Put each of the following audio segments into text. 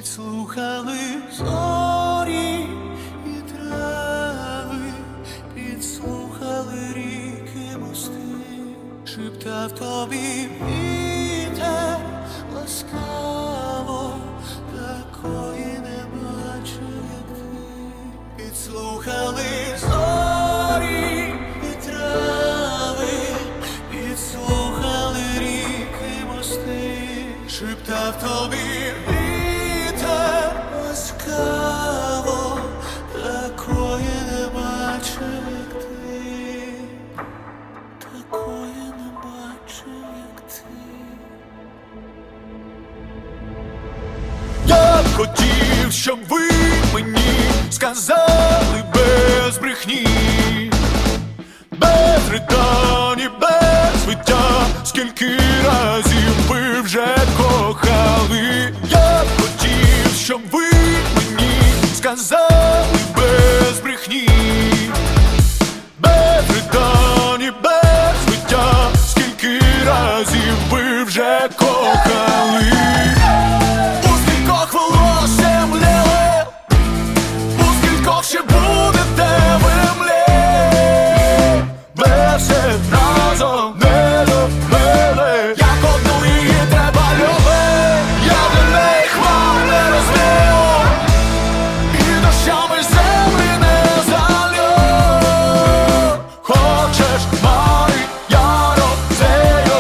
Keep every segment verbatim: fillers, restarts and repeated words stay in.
Підслухали зорі і трави, підслухали ріки, мости, шептав тобі вітер ласкаво, такої не бачив, як ти. Підслухали зорі і трави, підслухали ріки, мости, шептав тобі ласкаво, такої не бачив, як ти, такої не бачив, як ти. Я б хотів, щоб ви мені сказали без брехні, без ридань і без виття, скільки разів ви вже кохали. Я б хотів, щоб ви мені сказали без брехні, без ридань і без виття, скільки разів ви вже кохали. У скількох волоссям мліли, у скількох ще будете ви млі, без разом не любили, як одну її треба любити. Я для неї хмар не розвію, і дощами землі не залю. Хочеш хмари, я розсею.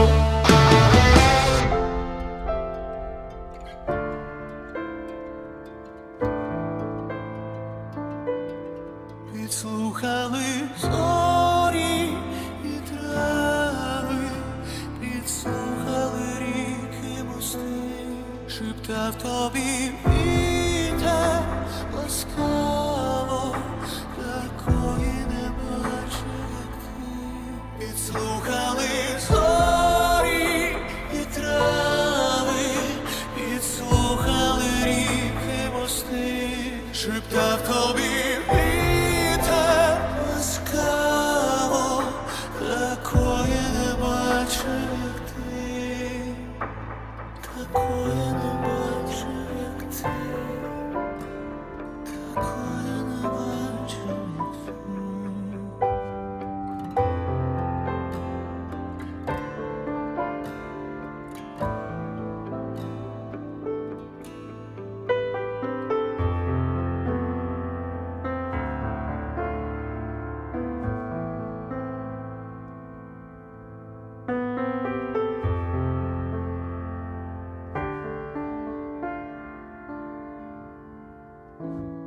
Підслухали зорі і трави, підслухали ріки, мости, шептав тобі вітер ласкаво, такої не бачив, як ти. Підслухали зорі і трави, підслухали ріки, мости, шептав тобі вітер ласкаво, такої не бачив, як ти, такої не бачив, як ти, такої не бачив, як ти. Thank